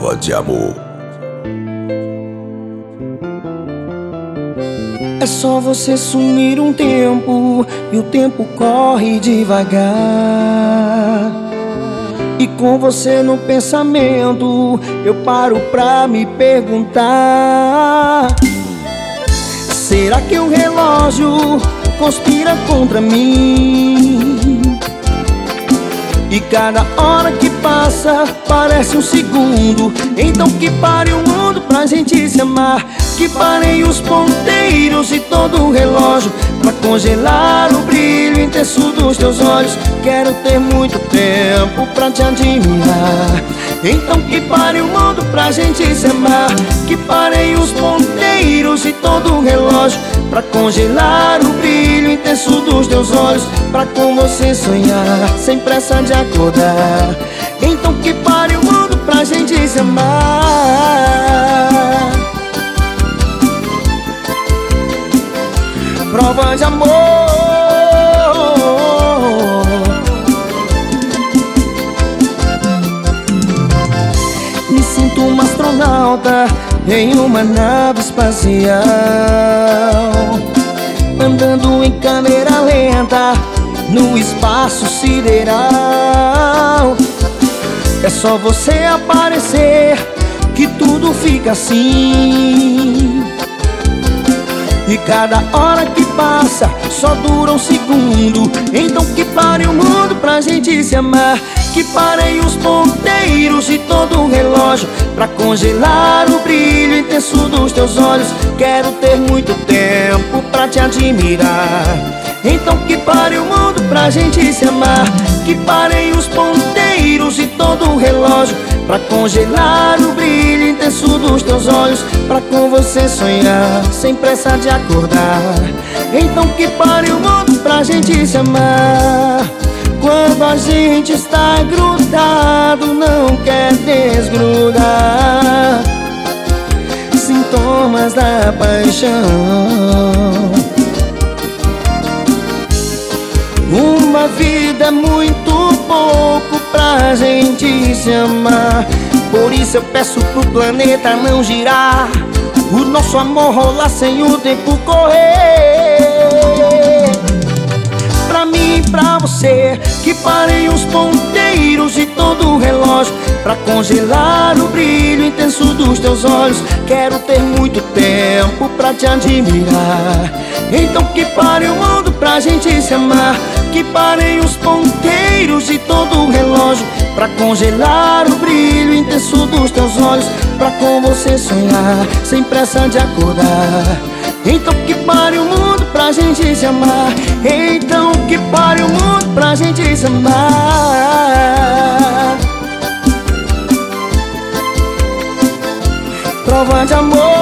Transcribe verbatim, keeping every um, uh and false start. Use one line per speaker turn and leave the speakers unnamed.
Prova de amor.
É só você sumir um tempo e o tempo corre devagar. E com você no pensamento eu paro pra me perguntar: será que o relógio conspira contra mim? E cada hora que passa parece um segundo. Então que pare o mundo pra gente se amar. Que parem os ponteiros e todo o relógio pra congelar o brilho intenso dos teus olhos. Quero ter muito tempo pra te admirar. Então que pare o mundo pra gente se amar. Que parem os ponteiros e todo o relógio pra congelar o brilho intenso dos teus olhos, pra com você sonhar sem pressa de acordar. Então que pare o mundo pra gente se amar. Prova de amor. Me sinto um astronauta em uma nave espacial, andando em câmera lenta no espaço sideral. É só você aparecer que tudo fica assim. E cada hora que passa só dura um segundo. Então que pare o mundo pra gente se amar. Que parem os ponteiros e todo o relógio pra congelar o brilho intenso dos teus olhos. Quero ter muito tempo pra te admirar. Então que pare o mundo pra gente se amar. Que parem os ponteiros e todo o relógio pra congelar o brilho intenso dos teus olhos, pra com você sonhar sem pressa de acordar. Então que pare o mundo pra gente se amar. Quando a gente está grudado, não quer desgrudar. Sintomas da paixão. Uma vida é muito pouco pra gente se amar. Por isso eu peço pro planeta não girar, o nosso amor rolar sem o tempo correr. Pra mim e pra você, que parem os ponteiros e todo o relógio pra congelar o brilho intenso dos teus olhos. Quero ter muito tempo pra te admirar. Então que pare o mundo pra gente se amar. Que parem os ponteiros e todo o relógio pra congelar o brilho intenso dos teus olhos, pra com você sonhar sem pressa de acordar. Então que pare o mundo pra gente se amar. Então que pare o mundo pra gente se amar. Prova de amor.